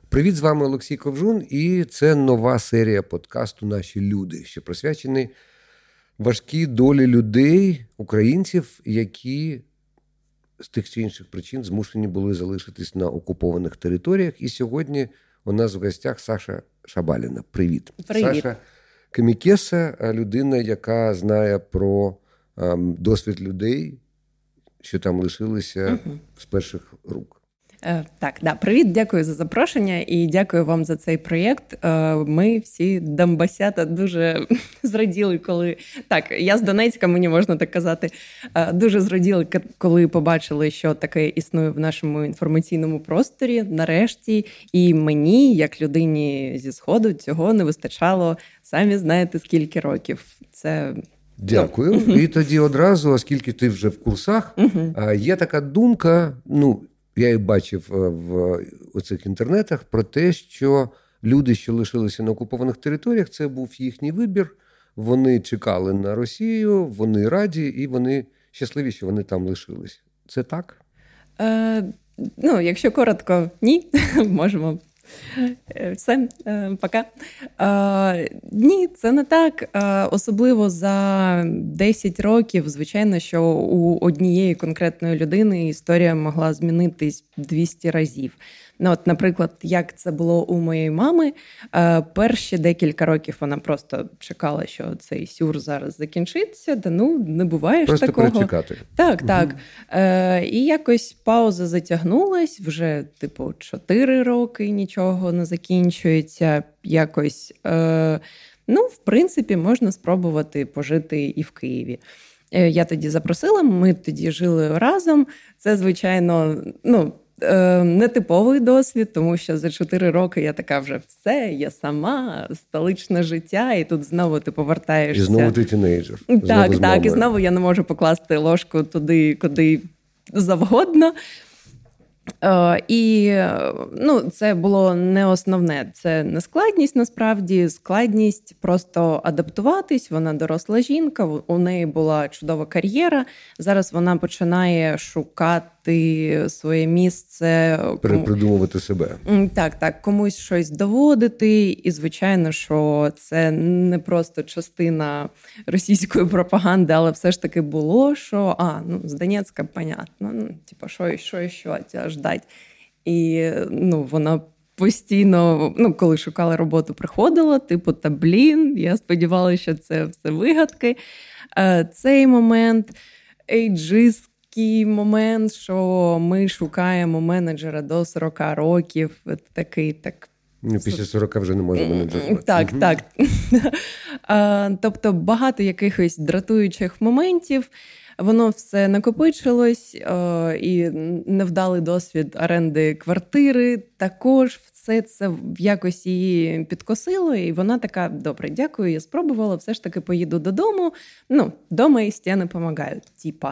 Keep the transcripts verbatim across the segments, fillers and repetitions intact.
Привіт, з вами Олексій Ковжун, і це нова серія подкасту «Наші люди», що присвячений важкій долі людей, українців, які з тих чи інших причин змушені були залишитись на окупованих територіях. І сьогодні у нас в гостях Саша Шабаліна. Привіт. Привіт. Саша Кемікеса, людина, яка знає про ем, досвід людей, що там лишилися угу. з перших рук. Так, да, привіт, дякую за запрошення і дякую вам за цей проєкт. Ми всі донбасята дуже зраділи, коли... Так, я з Донецька, мені можна так казати, дуже зраділи, коли побачили, що таке існує в нашому інформаційному просторі, нарешті. І мені, як людині зі Сходу, цього не вистачало, самі знаєте, скільки років. Це... Дякую. І тоді одразу, оскільки ти вже в курсах, угу. є така думка, ну, я її бачив в оцих інтернетах, про те, що люди, що лишилися на окупованих територіях, це був їхній вибір. Вони чекали на Росію, вони раді і вони щасливі, що вони там лишились. Це так? Е, ну, якщо коротко, ні. Можемо. Все, пока. Е, ні, це не так. Е, особливо за десять років, звичайно, що у однієї конкретної людини історія могла змінитись двісті разів. Ну, от, наприклад, як це було у моєї мами, е, перші декілька років вона просто чекала, що цей сюр зараз закінчиться, та ну, не буває ж такого. Просто перечекати. Так, так. Е, і якось пауза затягнулась, вже, типу, чотири роки нічого не закінчується, якось, е, ну, в принципі, можна спробувати пожити і в Києві. Е, я тоді запросила, ми тоді жили разом, це, звичайно, ну, нетиповий досвід, тому що за чотири роки я така вже все, я сама, столичне життя, і тут знову ти повертаєшся. І знову ти тінейджер. Так, так, і знову я не можу покласти ложку туди, куди завгодно. Uh, і, ну, це було не основне, це не складність, насправді, складність просто адаптуватись, вона доросла жінка, у неї була чудова кар'єра, зараз вона починає шукати своє місце. Перепридумувати себе. Так, так, комусь щось доводити, і, звичайно, що це не просто частина російської пропаганди, але все ж таки було, що, а, ну, з Донецька, понятно, ну, типу, що, що, що, що ждать. І, ну, вона постійно, ну, коли шукала роботу, приходила, типу, та, блін, я сподівалася, що це все вигадки. Цей момент, ейджистський момент, що ми шукаємо менеджера до сорок років, такий, так... Після сорока вже не може менеджерувати. Так, угу. так. Тобто багато якихось дратуючих моментів, воно все накопичилось, і невдалий досвід оренди квартири також все це в якось її підкосило, і вона така, добре, дякую, я спробувала, все ж таки поїду додому, ну, дома і стіни допомагають, типа.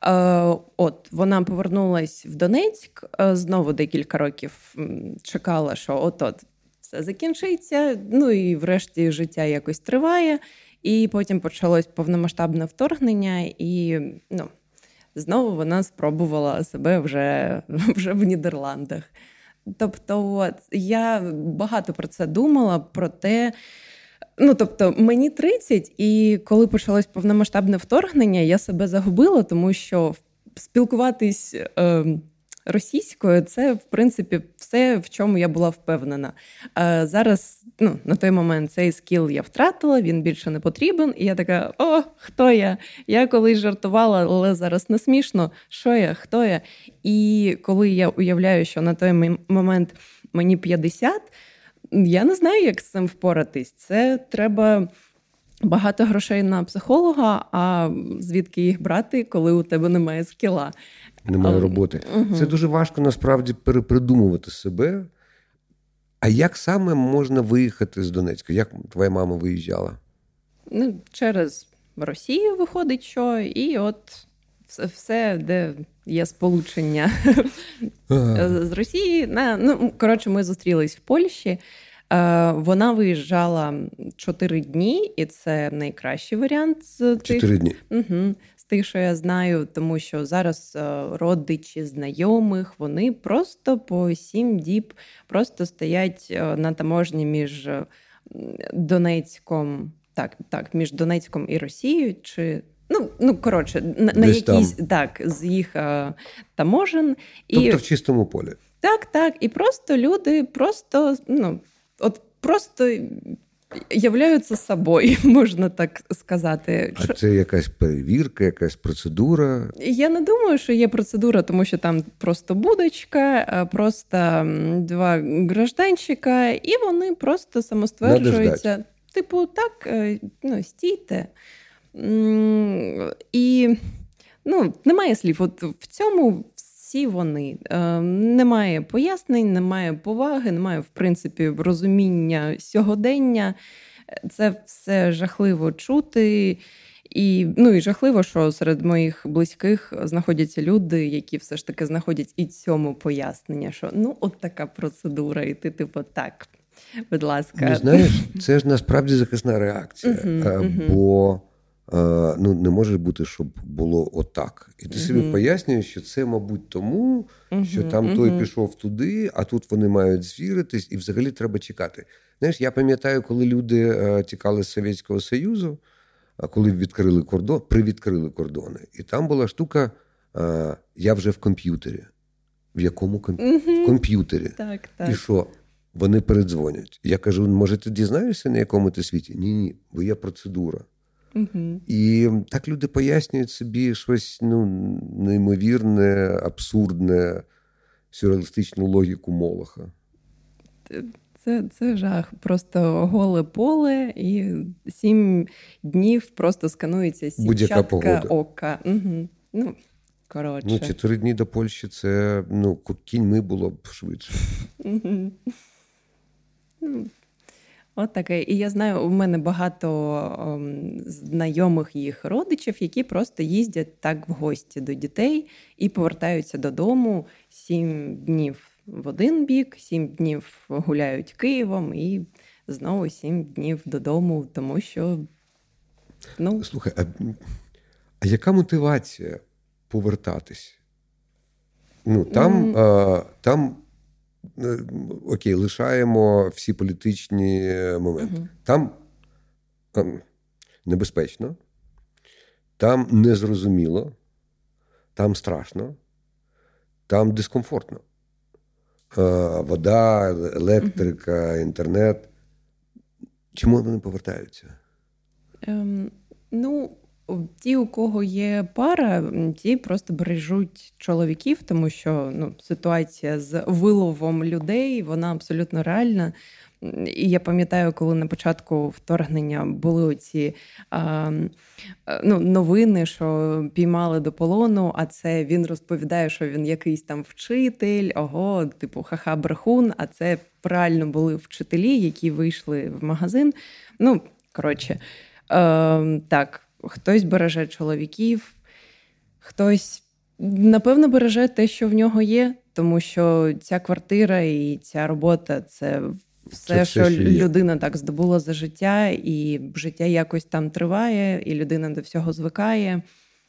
От, вона повернулась в Донецьк, знову декілька років чекала, що от-от все закінчиться, ну і врешті життя якось триває, і потім почалось повномасштабне вторгнення, і, ну, знову вона спробувала себе вже, вже в Нідерландах. Тобто, от, я багато про це думала, про те, ну, тобто, мені тридцять, і коли почалось повномасштабне вторгнення, я себе загубила, тому що спілкуватись е, російською – це, в принципі, все, в чому я була впевнена. Е, зараз, ну, на той момент цей скіл я втратила, він більше не потрібен, і я така, о, хто я? Я колись жартувала, але зараз не смішно. Що я? Хто я? І коли я уявляю, що на той момент мені п'ятдесят, я не знаю, як з цим впоратись. Це треба багато грошей на психолога, а звідки їх брати, коли у тебе немає скіла? Немає роботи. Угу. Це дуже важко, насправді, перепридумувати себе. А як саме можна виїхати з Донецька? Як твоя мама виїжджала? Ну, через Росію виходить, що, і от все, де є сполучення ага. з Росії. Ну, коротше, ми зустрілись в Польщі. Вона виїжджала чотири дні, і це найкращий варіант з тих. Чотири дні? Угу. З тих, що я знаю, тому що зараз родичі знайомих, вони просто по сім діб просто стоять на таможні між Донецьком, так, так, між Донецьком і Росією, чи ну, ну коротше, на, на якійсь так, з їх а, таможен. Тобто і, в чистому полі. Так, так. І просто люди просто, ну, от просто являються собою, можна так сказати. А це якась перевірка, якась процедура? Я не думаю, що є процедура, тому що там просто будочка, просто два гражданчика, і вони просто самостверджуються. Типу, так, ну, стійте. І, ну, немає слів. От в цьому всі вони. Немає пояснень, немає поваги, немає, в принципі, розуміння сьогодення. Це все жахливо чути. І, ну, і жахливо, що серед моїх близьких знаходяться люди, які все ж таки знаходять і цьому пояснення, що, ну, от така процедура, і ти, типу, так, будь ласка. Ну, знаєш, це ж насправді захисна реакція, uh-huh, uh-huh. бо ну, не може бути, щоб було отак. І ти собі uh-huh. пояснюєш, що це, мабуть, тому, uh-huh, що там uh-huh. той пішов туди, а тут вони мають звіритись, і взагалі треба чекати. Знаєш, я пам'ятаю, коли люди е, тікали з Совєтського Союзу, а коли відкрили кордон, привідкрили кордони, і там була штука, е, я вже в комп'ютері. В якому комп... uh-huh. в комп'ютері? Так, так. І що? Вони передзвонять. Я кажу, може, ти дізнаєшся, на якому ти світі? Ні-ні, бо є процедура. Uh-huh. І так люди пояснюють собі щось, ну, неймовірне, абсурдне, сюрреалістичну логіку Молоха. Це, це жах. Просто голе поле і сім днів просто сканується сітчатка ока. Угу. Ну, коротше. Ну, чотири дні до Польщі – це, ну, кіньми було б швидше. Угу. Ну, от таке. І я знаю, у мене багато о, знайомих їх родичів, які просто їздять так в гості до дітей і повертаються додому сім днів в один бік, сім днів гуляють Києвом і знову сім днів додому, тому що, ну... Слухай, а, а яка мотивація повертатись? Ну, там, mm. а, там окей, лишаємо всі політичні моменти. Mm-hmm. Там, там небезпечно, там незрозуміло, там страшно, там дискомфортно. Вода, електрика, uh-huh. інтернет. Чому вони повертаються? Ем, ну, ті, у кого є пара, ті просто бережуть чоловіків, тому що, ну, ситуація з виловом людей, вона абсолютно реальна. І я пам'ятаю, коли на початку вторгнення були оці а, ну, новини, що піймали до полону, а це він розповідає, що він якийсь там вчитель, ого, типу ха-ха брехун, а це реально були вчителі, які вийшли в магазин. Ну, коротше, а, так, хтось береже чоловіків, хтось, напевно, береже те, що в нього є, тому що ця квартира і ця робота – це все, це що, все, що людина так здобула за життя, і життя якось там триває, і людина до всього звикає.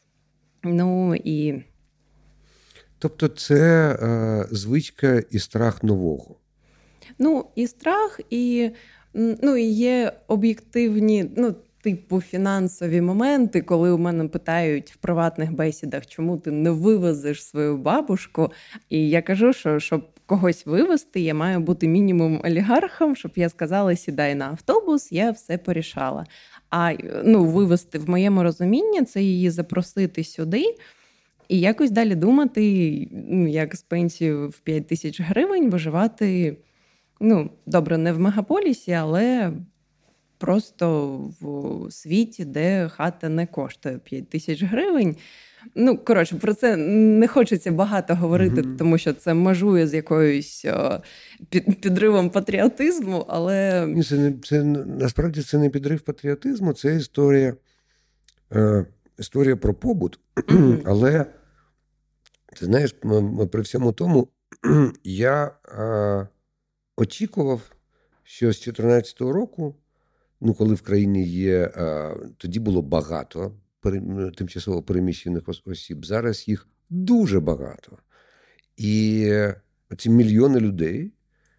Ну, і... Тобто це е, звичка і страх нового? Ну, і страх, і, ну, і є об'єктивні, ну, типу фінансові моменти, коли у мене питають в приватних бесідах, чому ти не вивезеш свою бабушку, і я кажу, що щоб когось вивезти, я маю бути мінімум олігархом, щоб я сказала, сідай на автобус, я все порішала. А, ну, вивезти, в моєму розумінні, це її запросити сюди і якось далі думати, ну, як з пенсією в п'ять тисяч гривень виживати, ну, добре, не в мегаполісі, але просто в світі, де хата не коштує п'ять тисяч гривень. Ну, коротше, про це не хочеться багато говорити, mm-hmm. тому що це межує з якоюсь о, під, підривом патріотизму, але... Ні, це не, це, насправді це не підрив патріотизму, це історія, е, історія про побут. Mm-hmm. Але, ти знаєш, при всьому тому, я е, очікував, що з чотирнадцятого року, ну, коли в країні є, тоді було багато тимчасово переміщених осіб, зараз їх дуже багато. І ці мільйони людей,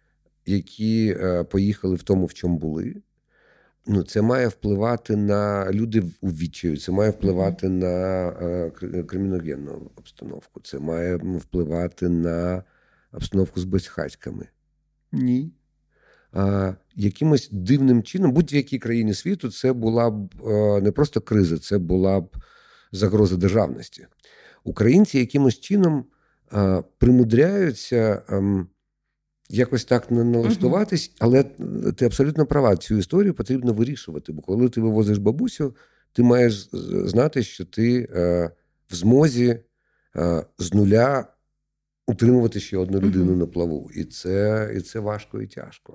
які поїхали в тому, в чому були, ну, це має впливати на люди у відчаю, це має впливати mm-hmm. на криміногенну обстановку, це має впливати на обстановку з безхатьками. Ні. А, якимось дивним чином, будь-якій країні світу, це була б а, не просто криза, це була б загроза державності. Українці якимось чином а, примудряються а, якось так налаштуватись, uh-huh. але ти абсолютно права, цю історію потрібно вирішувати, бо коли ти вивозиш бабусю, ти маєш знати, що ти а, в змозі а, з нуля утримувати ще одну людину uh-huh. на плаву. І це, і це важко і тяжко.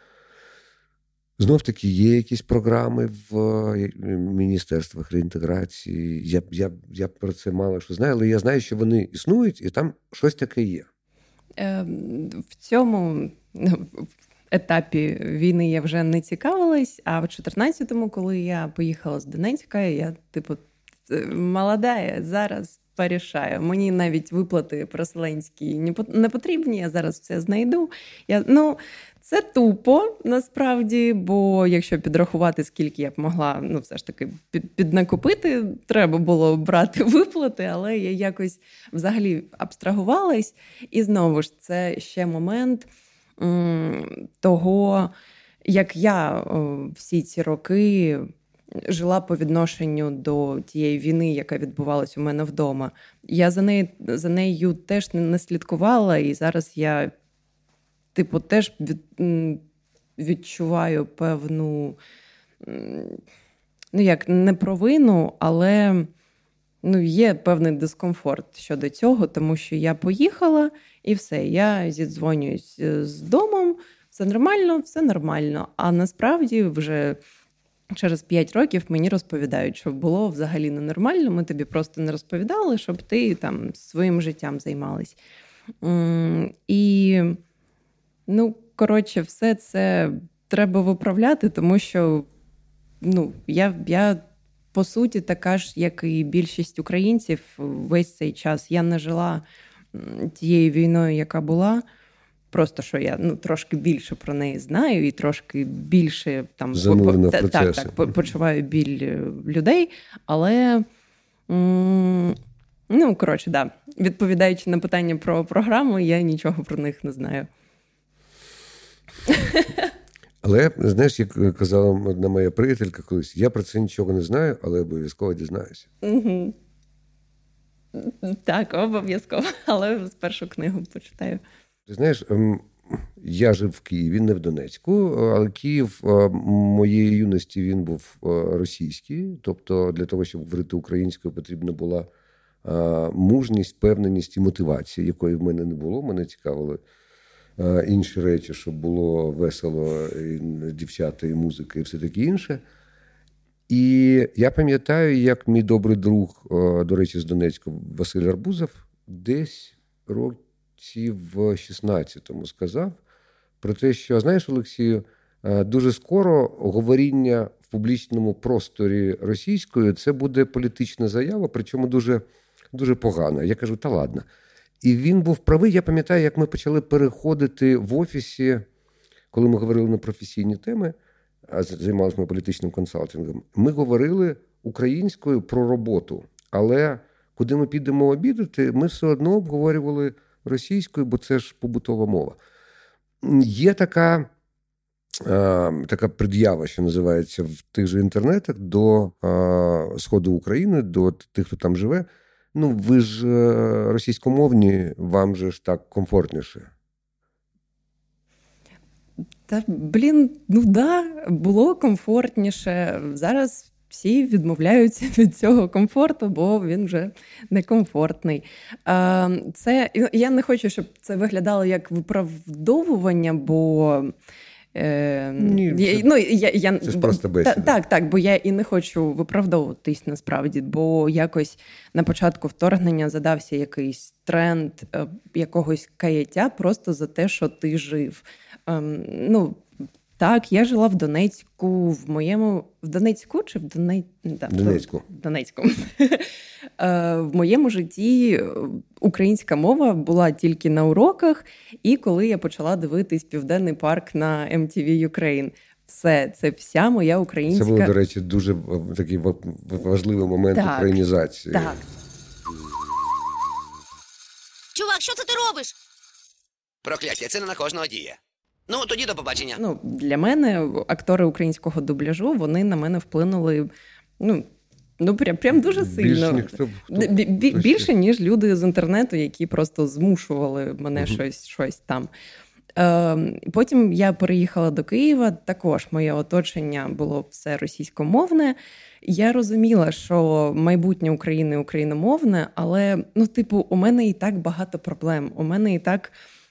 Знов-таки, є якісь програми в міністерствах реінтеграції. Я, я, я про це мало що знаю, але я знаю, що вони існують, і там щось таке є. В цьому етапі війни я вже не цікавилась, а в чотирнадцятому, коли я поїхала з Донецька, я, типу, молода, зараз порішаю. Мені навіть виплати переселенські не потрібні, я зараз все знайду. Я, ну, це тупо, насправді, бо якщо підрахувати, скільки я б могла, ну, все ж таки, під, піднакопити, треба було брати виплати, але я якось взагалі абстрагувалась. І знову ж, це ще момент м, того, як я о, всі ці роки жила по відношенню до тієї війни, яка відбувалась у мене вдома. Я за нею, за нею теж не слідкувала, і зараз я, типу, теж від, відчуваю певну, ну як, не провину, але, ну, є певний дискомфорт щодо цього, тому що я поїхала, і все, я зідзвонююсь з домом, все нормально, все нормально. А насправді вже через п'ять років мені розповідають, що було взагалі ненормально, ми тобі просто не розповідали, щоб ти там своїм життям займалась. І, ну, коротше, все це треба виправляти, тому що, ну, я, я по суті, така ж, як і більшість українців весь цей час. Я не жила тією війною, яка була. Просто, що я, ну, трошки більше про неї знаю і трошки більше там занурена в процеси. Так, так, почуваю біль людей, але, ну, коротше, да, відповідаючи на питання про програму, я нічого про них не знаю. Але, знаєш, як казала одна моя приятелька колись, я про це нічого не знаю, але обов'язково дізнаюся. Угу. Так, обов'язково, але спершу книгу почитаю. Ти знаєш, я жив в Києві, не в Донецьку, але Київ моєї юності він був російський. Тобто для того, щоб говорити українською, потрібна була мужність, впевненість і мотивація, якої в мене не було. Мене цікавили інші речі, щоб було весело, і дівчата, і музика, і все таке інше. І я пам'ятаю, як мій добрий друг, до речі, з Донецька, Василь Арбузов, десь років в шістнадцятому сказав про те, що, знаєш, Олексію, дуже скоро говоріння в публічному просторі російською – це буде політична заява, причому дуже, дуже погана. Я кажу, та ладно. І він був правий. Я пам'ятаю, як ми почали переходити в офісі, коли ми говорили на професійні теми, а займалися ми політичним консалтингом, ми говорили українською про роботу. Але куди ми підемо обідати, ми все одно обговорювали російською, бо це ж побутова мова. Є така, е, така пред'ява, що називається в тих же інтернетах, до е, Сходу України, до тих, хто там живе. Ну, ви ж е, російськомовні, вам же ж так комфортніше. Та, блін, ну да, було комфортніше. Зараз всі відмовляються від цього комфорту, бо він вже некомфортний. Це, я не хочу, щоб це виглядало як виправдовування, бо... Ні, я, це, ну, я, я, це ж просто бесіда. Так, так, бо я і не хочу виправдовуватись насправді, бо якось на початку вторгнення задався якийсь тренд якогось каяття просто за те, що ти жив. Ну, Так, я жила в Донецьку, в моєму... В Донецьку чи в Донецьку? Да, Донецьку. В Донецьку. В моєму житті українська мова була тільки на уроках, і коли я почала дивитись «Південний парк» на ем ті ві Ukraine. Все, це вся моя українська... Це було, до речі, дуже такий важливий момент так, українізації. Так. Чувак, що це ти робиш? Прокляття, це не на кожного діє. Ну, тоді до побачення. Ну, для мене актори українського дубляжу, вони на мене вплинули, ну, ну прям, прям дуже сильно. Більше, хто, хто, Бі, бі, більше, ніж люди з інтернету, які просто змушували мене uh-huh. щось, щось там. Е, потім я переїхала до Києва, також моє оточення було все російськомовне. Я розуміла, що майбутнє України україномовне, але, ну, типу, у мене і так багато проблем. У мене і так...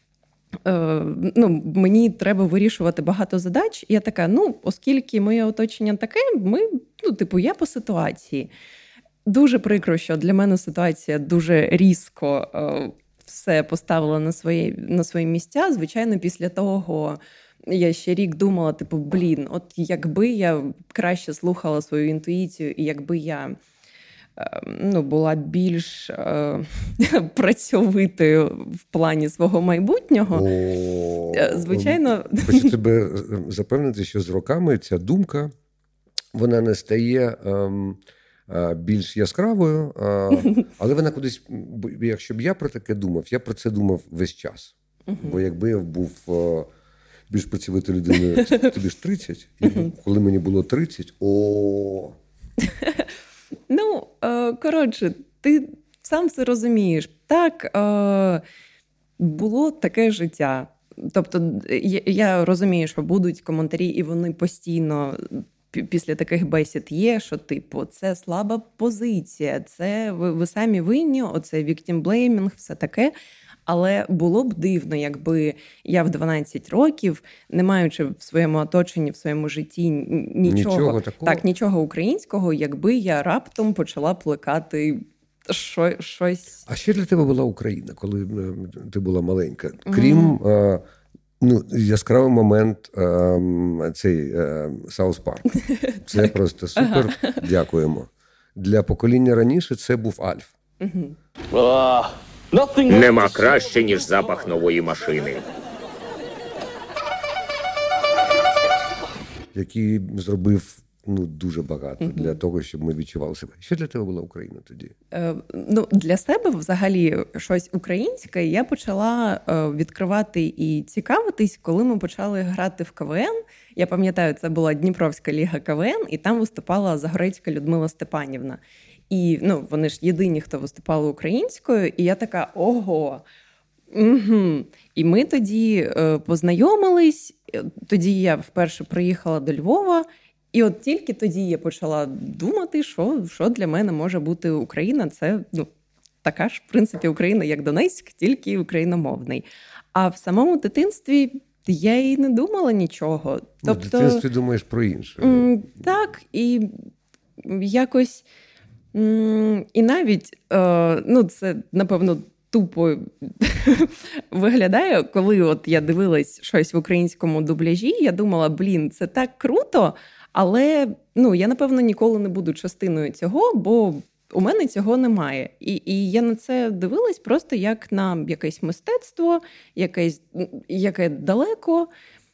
Ну, мені треба вирішувати багато задач. І я така, ну, оскільки моє оточення таке, ми, ну, типу, я по ситуації. Дуже прикро, що для мене ситуація дуже різко е, все поставила на свої, на свої місця. Звичайно, після того я ще рік думала, типу, блін, от якби я краще слухала свою інтуїцію, і якби я ну, була більш е, працьовитою в плані свого майбутнього. О, звичайно... Хочу тебе запевнити, що з роками ця думка, вона не стає ем, е, більш яскравою, е, але вона кудись, якщо б я про таке думав, я про це думав весь час. Бо якби я був е, більш працьовитою людиною, тобі ж тридцять, і коли мені було тридцять, о Ну, коротше, ти сам все розумієш. Так, було таке життя. Тобто, я розумію, що будуть коментарі, і вони постійно після таких бесід є, що, типу, це слаба позиція, це ви, ви самі винні, оце victim-blaming, все таке. Але було б дивно, якби я в дванадцять років, не маючи в своєму оточенні, в своєму житті нічого, нічого такого. Так, нічого українського, якби я раптом почала плекати що, щось. А що для тебе була Україна, коли ти була маленька? Крім mm. ну, яскравий момент цей Саус Парк. Це просто супер. Ага. Дякуємо. Для покоління раніше це був Альф. Mm-hmm. Нема краще, ніж запах нової машини. Який зробив ну, дуже багато mm-hmm. для того, щоб ми відчували себе. Що для тебе була Україна тоді? Е, ну, для себе взагалі щось українське я почала е, відкривати і цікавитись, коли ми почали грати в ка ве ен. Я пам'ятаю, це була Дніпровська ліга ка ве ен, і там виступала Загорецька Людмила Степанівна. І, ну, вони ж єдині, хто виступали українською, і я така, ого, угу. І ми тоді е, познайомились, тоді я вперше приїхала до Львова, і от тільки тоді я почала думати, що, що для мене може бути Україна. Це, ну, така ж, в принципі, Україна, як Донецьк, тільки україномовний. А в самому дитинстві я і не думала нічого. Тобто, в дитинстві думаєш про інше. М, так, і якось... І навіть, ну, це, напевно, тупо виглядає, коли от я дивилась щось в українському дубляжі, я думала, блін, це так круто, але, ну, я, напевно, ніколи не буду частиною цього, бо у мене цього немає. І, і я на це дивилась просто як на якесь мистецтво, якесь, яке далеко.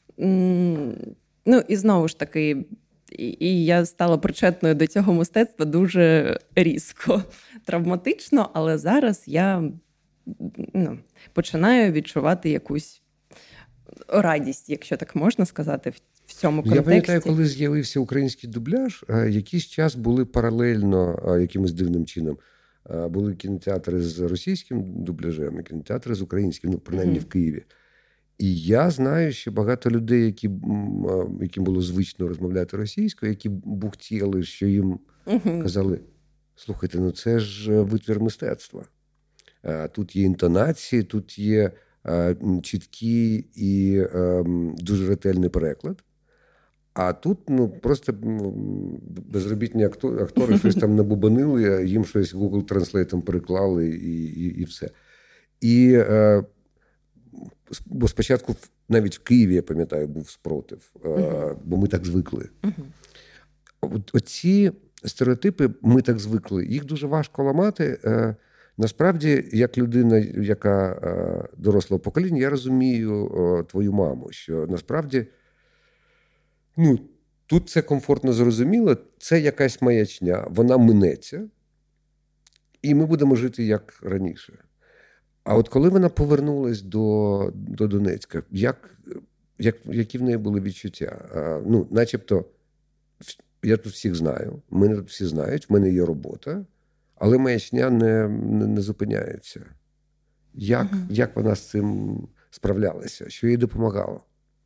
Ну, і знову ж таки, і я стала причетною до цього мистецтва дуже різко, травматично, але зараз я, ну, починаю відчувати якусь радість, якщо так можна сказати, в цьому контексті. Я пам'ятаю, коли з'явився український дубляж, якийсь час були паралельно, якимось дивним чином, були кінотеатри з російським дубляжем і кінотеатри з українським, ну, принаймні mm-hmm. в Києві. І я знаю, що багато людей, які, яким було звично розмовляти російською, які бухтіли, що їм uh-huh. казали, слухайте, ну це ж витвір мистецтва. Тут є інтонації, тут є чіткий і дуже ретельний переклад. А тут ну, просто безробітні актори, актори щось там набубанили, їм щось Google Translate переклали і, і, і все. І... Бо спочатку навіть в Києві, я пам'ятаю, був спротив, uh-huh. бо ми так звикли. Uh-huh. От, оці стереотипи, ми так звикли, їх дуже важко ламати. Насправді, як людина, яка дорослого покоління, я розумію твою маму, що насправді, ну, тут це комфортно зрозуміло, це якась маячня, вона минеться, і ми будемо жити як раніше. А от коли вона повернулась до, до Донецька, як, як, які в неї були відчуття? Ну, начебто, я тут всіх знаю, мене тут всі знають, в мене є робота, але маячня не, не, не зупиняється. Як, угу. як вона з цим справлялася? Що їй допомагало?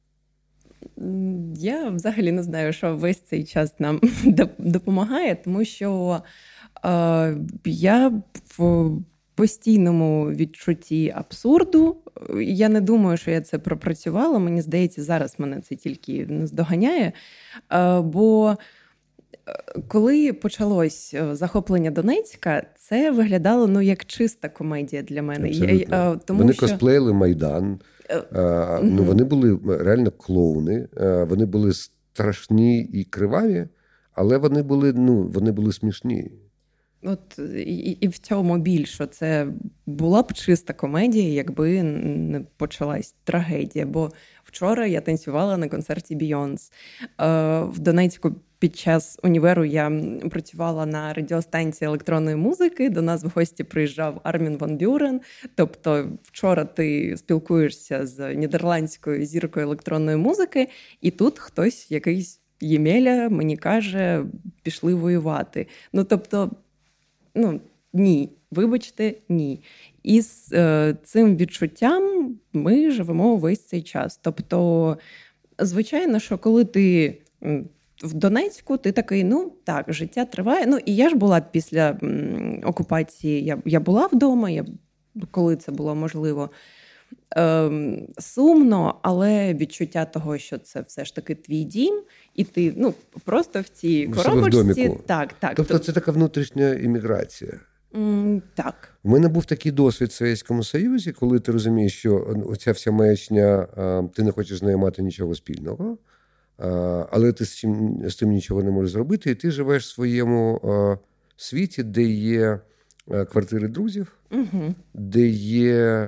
Я взагалі не знаю, що весь цей час нам допомагає, тому що е, я в постійному відчутті абсурду. Я не думаю, що я це пропрацювала. Мені здається, зараз мене це тільки наздоганяє. Е, бо коли почалось захоплення Донецька, це виглядало, ну, як чиста комедія для мене. Я, тому, вони що... косплеїли Майдан, а, ну, вони були реально клоуни, вони були страшні і криваві, але вони були, ну, вони були смішні. От і, і в цьому більше це була б чиста комедія, якби не почалась трагедія. Бо вчора я танцювала на концерті Бейонс. В Донецьку під час універу я працювала на радіостанції електронної музики, до нас в гості приїжджав Армін ван Бюрен. Тобто вчора ти спілкуєшся з нідерландською зіркою електронної музики, і тут хтось, якийсь Ємеля, мені каже, пішли воювати. Ну, тобто, ну, ні, вибачте, ні. І з е, цим відчуттям ми живемо весь цей час. Тобто, звичайно, що коли ти в Донецьку, ти такий, ну, так, життя триває. Ну, і я ж була після м, окупації, я, я була вдома, я, коли це було можливо. Ем, сумно, але відчуття того, що це все ж таки твій дім, і ти, ну, просто в цій коробочці. Так, так. Тобто це така внутрішня імміграція. Mm, так. У мене був такий досвід в Совєтському Союзі, коли ти розумієш, що оця вся маячня, ти не хочеш з нею мати нічого спільного, але ти з цим, з цим нічого не можеш зробити, і ти живеш в своєму світі, де є квартири друзів, угу. де є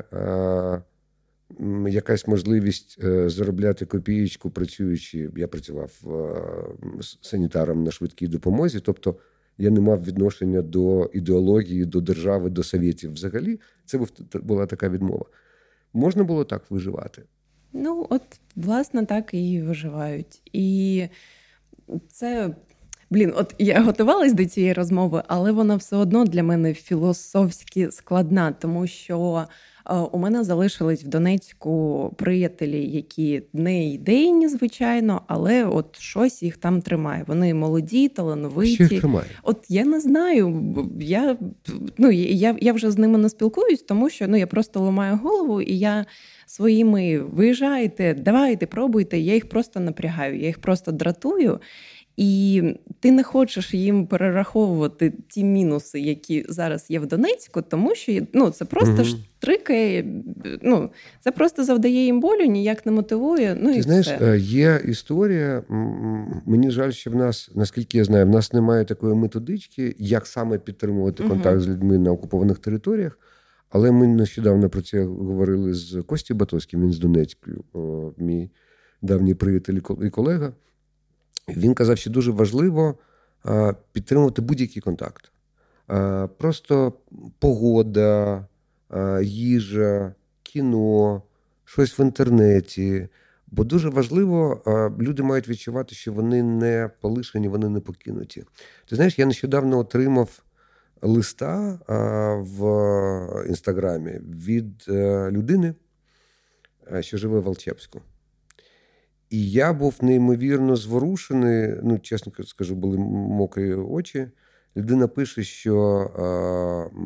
якась можливість заробляти копієчку, працюючи. Я працював санітаром на швидкій допомозі, тобто я не мав відношення до ідеології, до держави, до совєтів взагалі. Це була така відмова. Можна було так виживати? Ну, от, власне, так і виживають. І це, блін, от я готувалась до цієї розмови, але вона все одно для мене філософськи складна, тому що у мене залишились в Донецьку приятелі, які не ідейні, звичайно, але от щось їх там тримає. Вони молоді, талановиті. Що їх тримає? От я не знаю, я, ну, я, я вже з ними не спілкуюсь, тому що, ну, я просто ламаю голову, і я своїми виїжджайте, давайте, пробуйте, я їх просто напрягаю, я їх просто дратую. І ти не хочеш їм перераховувати ті мінуси, які зараз є в Донецьку, тому що, ну, це просто угу. штрикає, ну, це просто завдає їм болю, ніяк не мотивує. Ну, ти і знаєш, все. Є історія, мені жаль, що в нас, наскільки я знаю, в нас немає такої методички, як саме підтримувати угу. контакт з людьми на окупованих територіях, але ми нещодавно про це говорили з Костю Батоським, він з Донецьку, мій давній приятель і колега. Він казав, що дуже важливо підтримувати будь-який контакт. Просто погода, їжа, кіно, щось в інтернеті. Бо дуже важливо, люди мають відчувати, що вони не полишені, вони не покинуті. Ти знаєш, я нещодавно отримав листа в Інстаграмі від людини, що живе в Алчевську. І я був неймовірно зворушений, ну, чесно скажу, були мокрі очі. Людина пише, що е,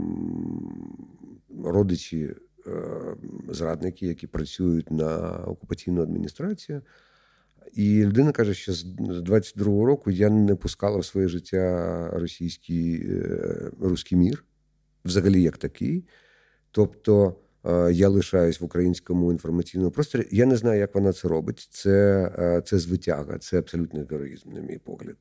родичі е, зрадники, які працюють на окупаційну адміністрацію. І людина каже, що з двадцять другого року я не пускала в своє життя російський, е, руський мір, взагалі як такий. Тобто я лишаюсь в українському інформаційному просторі. Я не знаю, як вона це робить. Це, це звитяга, це абсолютний героїзм, на мій погляд.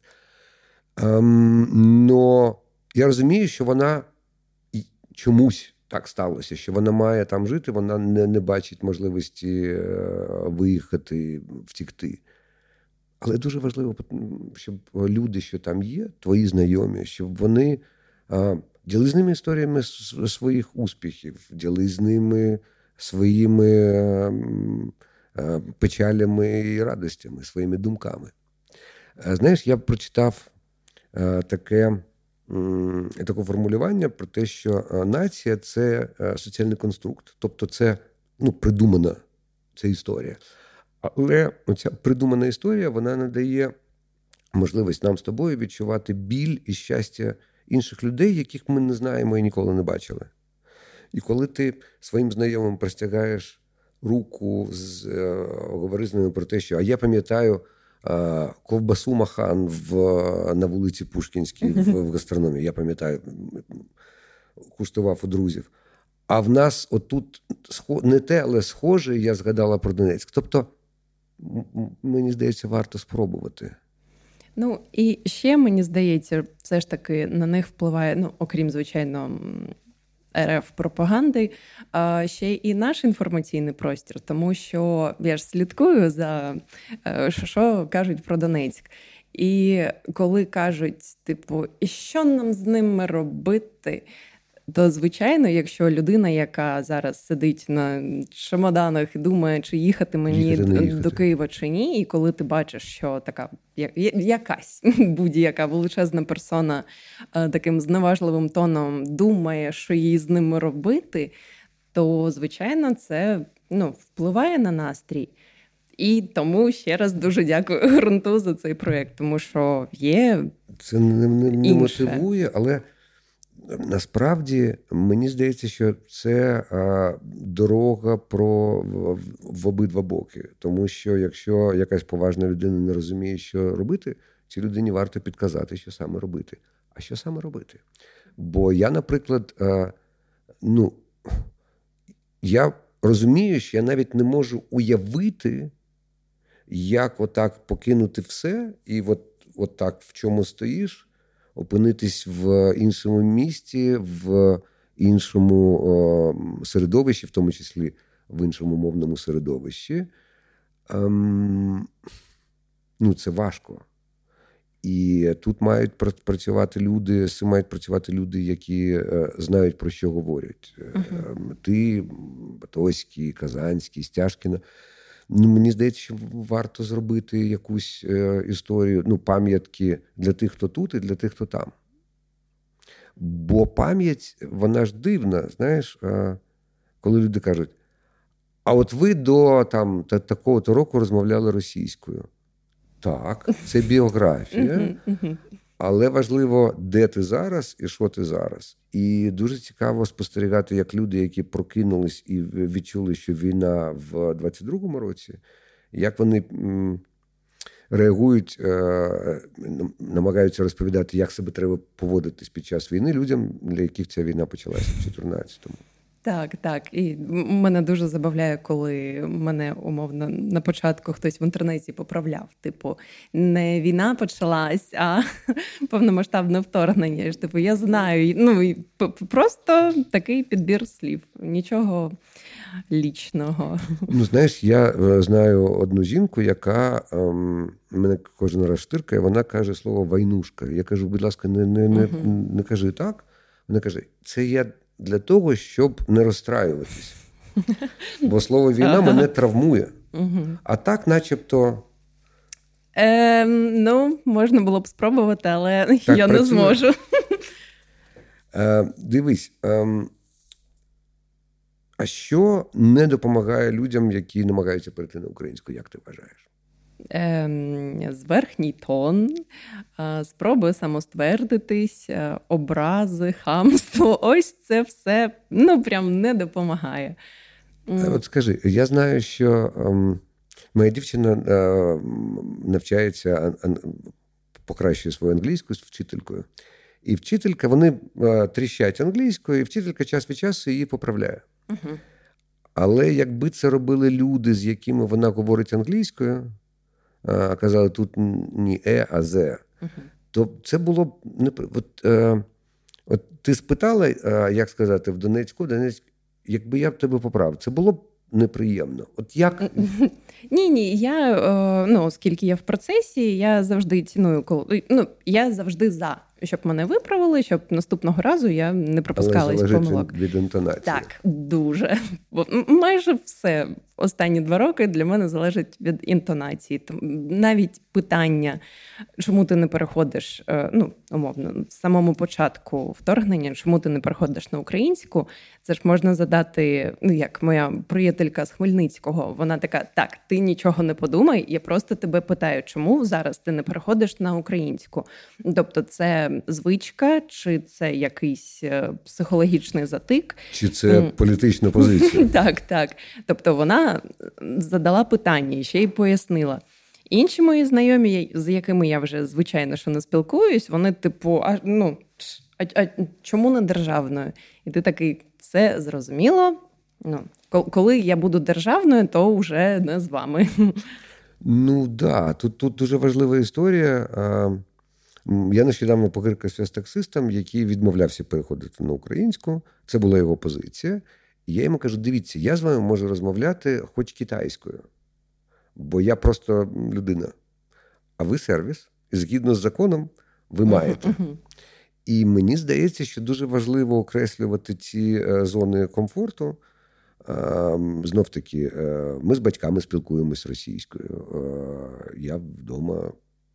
Но я розумію, що вона чомусь так сталося, що вона має там жити, вона не, не бачить можливості виїхати, втікти. Але дуже важливо, щоб люди, що там є, твої знайомі, щоб вони діли з ними історіями своїх успіхів, діли з ними своїми печалями і радостями, своїми думками. Знаєш, я прочитав таке, таке формулювання про те, що нація – це соціальний конструкт. Тобто це ну, придумана ця історія. Але ця придумана історія, вона надає можливість нам з тобою відчувати біль і щастя інших людей, яких ми не знаємо і ніколи не бачили. І коли ти своїм знайомим простягаєш руку з е, говориш з ними про те, що «а я пам'ятаю е, ковбасу Махан в, на вулиці Пушкінській в, в гастрономі, я пам'ятаю, куштував у друзів». А в нас отут не те, але схоже, я згадала про Донецьк. Тобто, мені здається, варто спробувати. Ну, і ще, мені здається, все ж таки на них впливає, ну, окрім, звичайно, ер еф-пропаганди, а ще і наш інформаційний простір, тому що я ж слідкую за, що кажуть про Донецьк. І коли кажуть, типу, і що нам з ними робити, то, звичайно, якщо людина, яка зараз сидить на чемоданах і думає, чи їхати мені їхати, їхати. до Києва чи ні, і коли ти бачиш, що така якась будь-яка величезна персона таким зневажливим тоном думає, що їй з ними робити, то, звичайно, це ну, впливає на настрій. І тому ще раз дуже дякую ґрунту за цей проєкт, тому що є це не, не, не мотивує, але насправді, мені здається, що це а, дорога про в, в обидва боки. Тому що якщо якась поважна людина не розуміє, що робити, цій людині варто підказати, що саме робити. А що саме робити? Бо я, наприклад, а, ну, я розумію, що я навіть не можу уявити, як отак покинути все і от, от так в чому стоїш, опинитись в іншому місті, в іншому о, середовищі, в тому числі в іншому мовному середовищі. Ем, ну, це важко. І тут мають працювати люди, з цим мають працювати люди, які е, знають, про що говорять. Uh-huh. Ти, Батоський, Казанський, Стяжкіна. Ну, мені здається, що варто зробити якусь е, історію, ну, пам'ятки для тих, хто тут, і для тих, хто там. Бо пам'ять, вона ж дивна, знаєш, е, коли люди кажуть, а от ви до там, та, такого-то року розмовляли російською. Так, це біографія, але важливо, де ти зараз і що ти зараз. І дуже цікаво спостерігати, як люди, які прокинулись і відчули, що війна в двадцять другому році, як вони м, реагують, е, намагаються розповідати, як себе треба поводитись під час війни людям, для яких ця війна почалася в чотирнадцятому. Так, так. І мене дуже забавляє, коли мене, умовно, на початку хтось в інтернеті поправляв. Типу, не війна почалась, а повномасштабне вторгнення. Типу, я знаю, ну, просто такий підбір слів. Нічого лічного. Ну, знаєш, я знаю одну жінку, яка ем, мене кожен раз штиркає, вона каже слово «войнушка». Я кажу, будь ласка, не, не, не, uh-huh. не кажи так. Вона каже, це я для того, щоб не розстраюватись. Бо слово «війна» ага. мене травмує. Угу. А так, начебто... Е, ну, можна було б спробувати, але так я працює. Не зможу. Е, дивись, е, а що не допомагає людям, які намагаються перейти на українську, як ти вважаєш? Зверхній тон, спроби самоствердитись, образи, хамство. Ось це все, ну, прям не допомагає. От скажи, я знаю, що ем, моя дівчина е, навчається, е, покращує свою англійську з вчителькою. І вчителька, вони е, тріщать англійською, і вчителька час від часу її поправляє. Uh-huh. Але якби це робили люди, з якими вона говорить англійською, а казали тут не «е», а «зе», uh-huh. то це було б... Не... От, е... От ти спитала, як сказати, в Донецьку, Донецьк, якби я б тебе поправив, це було б неприємно. От як... Ні, ні, я, ну, оскільки я в процесі, я завжди ціную, коли, ну, я завжди за, щоб мене виправили, щоб наступного разу я не пропускалась помилок. від інтонації. Так, дуже. Бо майже все останні два роки для мене залежить від інтонації. Навіть питання, чому ти не переходиш, ну, умовно, з самому початку вторгнення, чому ти не переходиш на українську, це ж можна задати, ну, як моя приятелька з Хмельницького, вона така, так, ти нічого не подумай, я просто тебе питаю, чому зараз ти не переходиш на українську. Тобто це звичка, чи це якийсь психологічний затик. Чи це політична позиція. Так, так. Тобто вона задала питання і ще й пояснила. Інші мої знайомі, з якими я вже, звичайно, що не спілкуюсь, вони типу, а, ну, а, а чому не державною? І ти такий, все зрозуміло. Ну, коли я буду державною, то вже не з вами. Ну, так. Да. Тут, тут дуже важлива історія. Я нещодавно покрикався з таксистом, який відмовлявся переходити на українську. Це була його позиція. І я йому кажу, дивіться, я з вами можу розмовляти хоч китайською, бо я просто людина. А ви сервіс, і згідно з законом ви маєте. Uh-huh. І мені здається, що дуже важливо окреслювати ці зони комфорту. Знов-таки, ми з батьками спілкуємось російською. Я вдома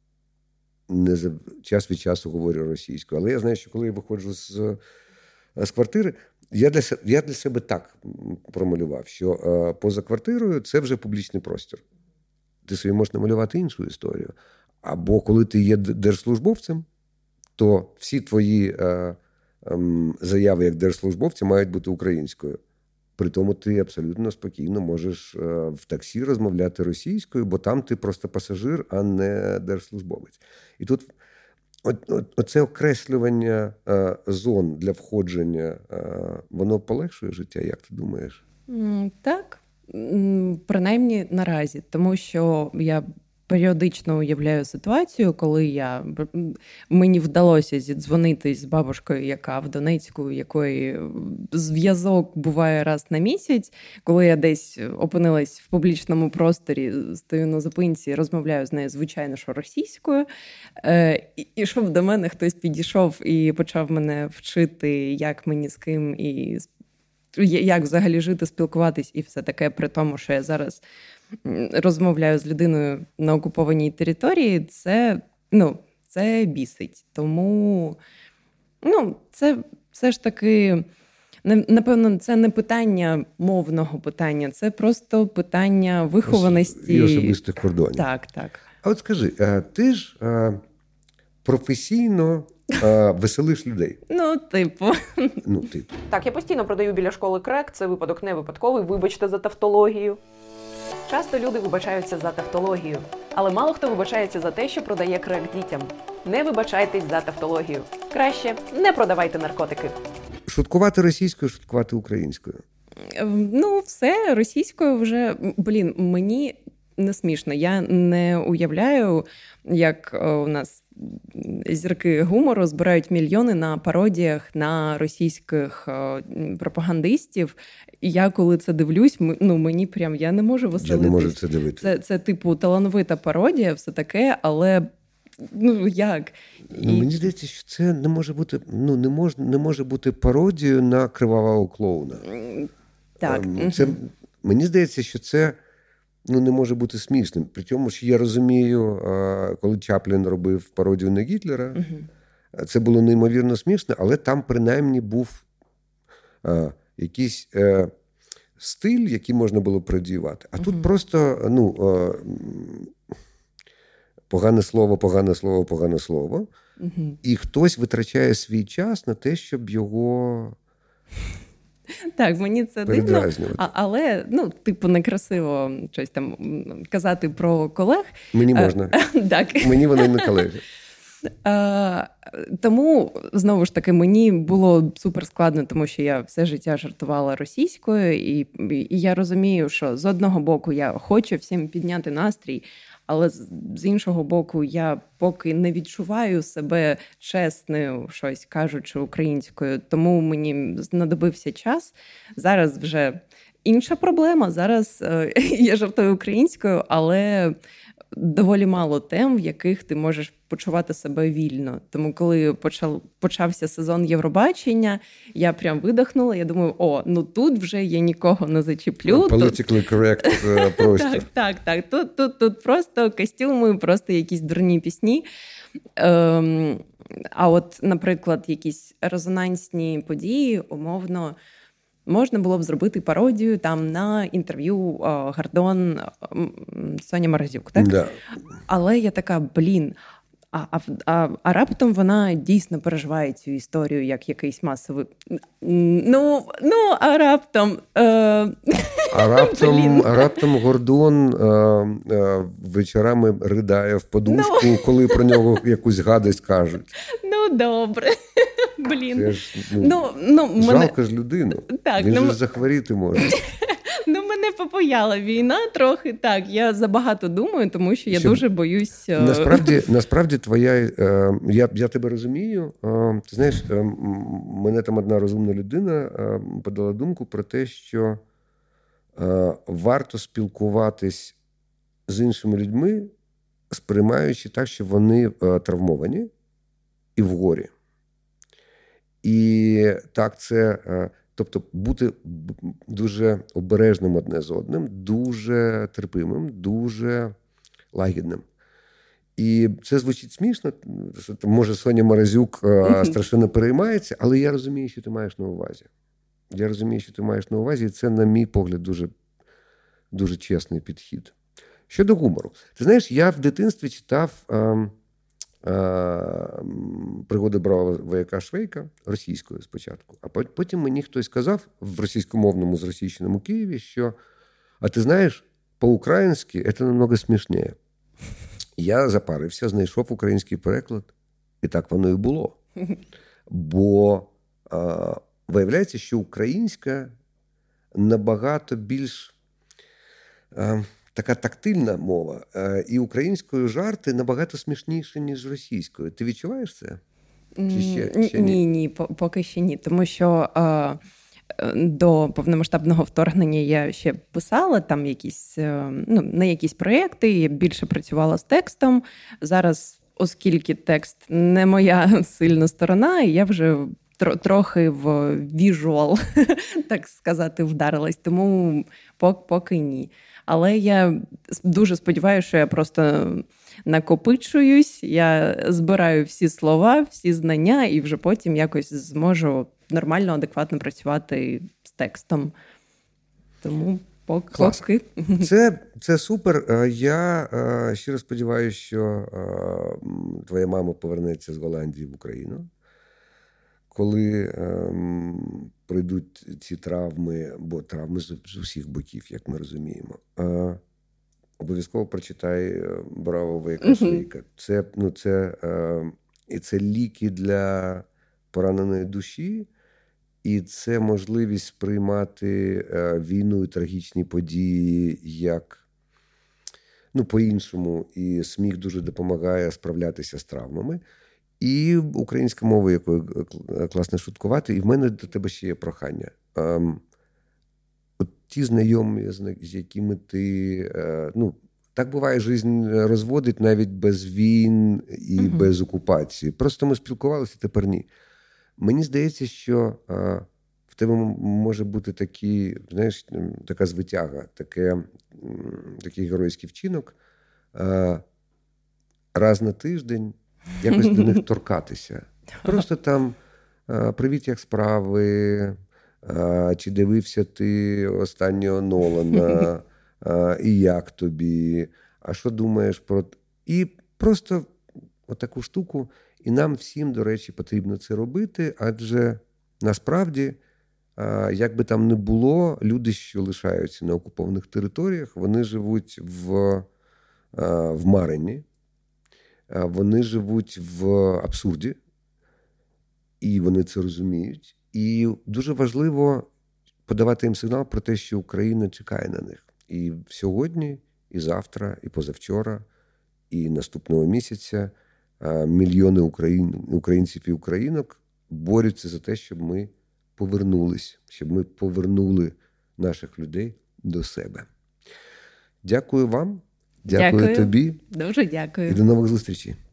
не за час від часу говорю російською. Але я знаю, що коли я виходжу з, з квартири, я для, я для себе так промалював, що е, поза квартирою це вже публічний простір. Ти собі можеш намалювати іншу історію. Або коли ти є держслужбовцем, то всі твої е, е, заяви як держслужбовця мають бути українською. При тому ти абсолютно спокійно можеш е, в таксі розмовляти російською, бо там ти просто пасажир, а не держслужбовець. І тут От, от, оце окреслювання е, зон для входження, е, воно полегшує життя, як ти думаєш? Так, принаймні наразі. Тому що я періодично уявляю ситуацію, коли я, мені вдалося зідзвонитись з бабушкою, яка в Донецьку, якої зв'язок буває раз на місяць, коли я десь опинилась в публічному просторі, стою на зупинці, розмовляю з нею, звичайно, що російською, і щоб до мене хтось підійшов і почав мене вчити, як мені з ким і як взагалі жити, спілкуватись і все таке, при тому, що я зараз розмовляю з людиною на окупованій території, це, ну, це бісить. Тому, ну, це все ж таки, напевно, це не питання мовного питання, це просто питання вихованості. І особистих кордонів. Так, так. А от скажи, ти ж професійно веселиш людей. Ну, типу. Ну, типу. Так, я постійно продаю біля школи крек, це випадок не випадковий, вибачте за тавтологію. Часто люди вибачаються за тавтологію, але мало хто вибачається за те, що продає крек дітям. Не вибачайтесь за тавтологію. Краще не продавайте наркотики. Шуткувати російською, шуткувати українською. Ну, все, російською вже, блін, мені не смішно. Я не уявляю, як у нас зірки гумору збирають мільйони на пародіях на російських пропагандистів. І я, коли це дивлюсь, ну, мені прям, я не можу веселитись. Я не можу це дивитися. Це, це, типу, талановита пародія, все таке, але, ну, як? Ну, і... Мені здається, що це не може бути, ну, не може, не може бути пародією на кривавого клоуна. Так. Це, мені здається, що це, ну, не може бути смішним. При тому, що я розумію, коли Чаплін робив пародію на Гітлера, uh-huh. це було неймовірно смішно, але там принаймні був а, якийсь а, стиль, який можна було пародіювати. А uh-huh. тут просто, ну, а, погане слово, погане слово, погане слово. Uh-huh. І хтось витрачає свій час на те, щоб його... Так, мені це дивно, а, але, ну, типу, некрасиво щось там казати про колег. Мені можна. Так. Мені вони не колеги. А, тому, знову ж таки, мені було супер складно, тому що я все життя жартувала російською, і, і я розумію, що з одного боку я хочу всім підняти настрій, але з, з іншого боку я поки не відчуваю себе чесною, щось кажучи українською, тому мені знадобився час. Зараз вже інша проблема, зараз е, я жартую українською, але доволі мало тем, в яких ти можеш почувати себе вільно. Тому коли почав, почався сезон Євробачення, я прям видихнула, я думаю, о, ну тут вже я нікого не зачеплю. Politically correct простір. Так, так, так. Тут, тут, тут просто костюми, просто якісь дурні пісні. Ем, а от, наприклад, якісь резонансні події, умовно, можна було б зробити пародію там на інтерв'ю о, Гордон Соня Морозюк, так? Да. Але я така, блін, а, а, а, а раптом вона дійсно переживає цю історію як якийсь масовий... Ну, ну а раптом... Е... А раптом, а раптом Гордон е, е, вечорами ридає в подушку, ну... коли про нього якусь гадость кажуть. Ну, добре. Блін. Це ж, ну, ну, ну, жалко мене... ж людину. Так, Він ну... же ж захворіти може. Ну, мене попаяла війна трохи. Так, я забагато думаю, тому що я що, дуже боюсь... Насправді, насправді твоя... Е, я, я тебе розумію. Е, ти знаєш, е, мене там одна розумна людина е, подала думку про те, що е, варто спілкуватись з іншими людьми, сприймаючи так, що вони е, травмовані і в горі. І так це... Е, Тобто бути дуже обережним одне з одним, дуже терпимим, дуже лагідним. І це звучить смішно, що може Соня Морозюк страшенно переймається, але я розумію, що ти маєш на увазі. Я розумію, що ти маєш на увазі, і це, на мій погляд, дуже, дуже чесний підхід. Щодо гумору. Ти знаєш, я в дитинстві читав... «Пригоди бравого вояка Швейка» російською спочатку. А потім мені хтось сказав в російськомовному зросійщеному Києві, що, а ти знаєш, по-українськи це намного смішніше. Я запарився, знайшов український переклад, і так воно і було. Бо а, виявляється, що українська набагато більш... А, така тактильна мова, і українською жарти набагато смішніші, ніж російською. Ти відчуваєш це? Чи ще, ще ні? Ні, ні, поки ще ні. Тому що е, до повномасштабного вторгнення я ще писала там якісь, е, ну, не якісь проєкти, я більше працювала з текстом. Зараз, оскільки текст не моя сильна сторона, я вже трохи в віжуал, так сказати, вдарилась. Тому поки ні. Але я дуже сподіваюся, що я просто накопичуюсь, я збираю всі слова, всі знання і вже потім якось зможу нормально, адекватно працювати з текстом. Тому поки. Це, це супер. Я щиро сподіваюся, що твоя мама повернеться з Голландії в Україну. Коли ем, пройдуть ці травми, бо травми з, з усіх боків, як ми розуміємо, е, обов'язково прочитай «Бравого вояка Швейка». Це, ну, це, е, і це ліки для пораненої душі, і це можливість сприймати е, війну і трагічні події як, ну, по-іншому. І сміх дуже допомагає справлятися з травмами. І українська мова, якою класно шуткувати. І в мене до тебе ще є прохання. Ем, от ті знайомі, з якими ти... Е, ну, так буває, життя розводить навіть без війн і угу. без окупації. Просто ми спілкувалися, тепер ні. Мені здається, що е, в тебе може бути такі, знаєш, така звитяга, таке, такий геройський вчинок. Е, раз на тиждень якось до них торкатися. Просто там «Привіт, як справи», чи дивився ти останнього Нолана, і як тобі, а що думаєш про... І просто отаку штуку, і нам всім, до речі, потрібно це робити, адже насправді, як би там не було, люди, що лишаються на окупованих територіях, вони живуть в, в марині. вони живуть в абсурді, і вони це розуміють. І дуже важливо подавати їм сигнал про те, що Україна чекає на них. І сьогодні, і завтра, і позавчора, і наступного місяця мільйони україн... українців і українок борються за те, щоб ми повернулись, щоб ми повернули наших людей до себе. Дякую вам, дякую, дякую. тобі. Дуже дякую. І до нових зустрічей.